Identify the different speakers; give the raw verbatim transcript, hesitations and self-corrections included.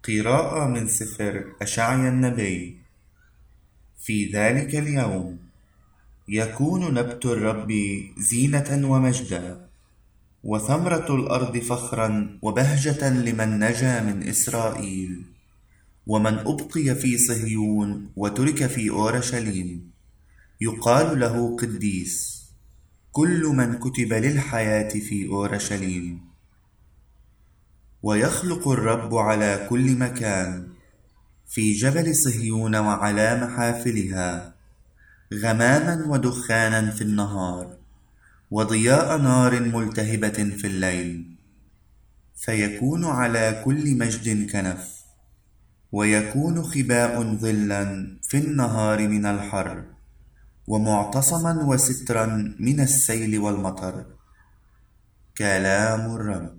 Speaker 1: قراءة من سفر أشعيا النبي. في ذلك اليوم يكون نبت الرب زينة ومجدا، وثمرة الأرض فخرا وبهجة لمن نجا من إسرائيل، ومن أبقي في صهيون وترك في أورشليم. يقال له قديس كل من كتب للحياة في أورشليم. ويخلق الرب على كل مكان، في جبل صهيون وعلى محافلها، غماما ودخانا في النهار، وضياء نار ملتهبة في الليل. فيكون على كل مجد كنف، ويكون خباء ظلا في النهار من الحر، ومعتصما وسترا من السيل والمطر. كلام الرب.